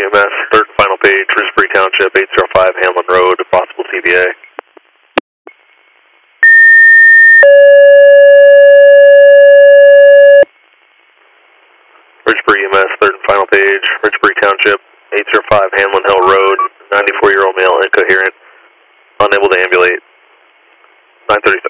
EMS, third and final page, Rosebery Township, 805 Hamlin Road, possible TBA. Rosebery EMS, third and final page, Rosebery Township, 805 Hamlin Hill Road, 94-year-old male, incoherent, unable to ambulate, 9:37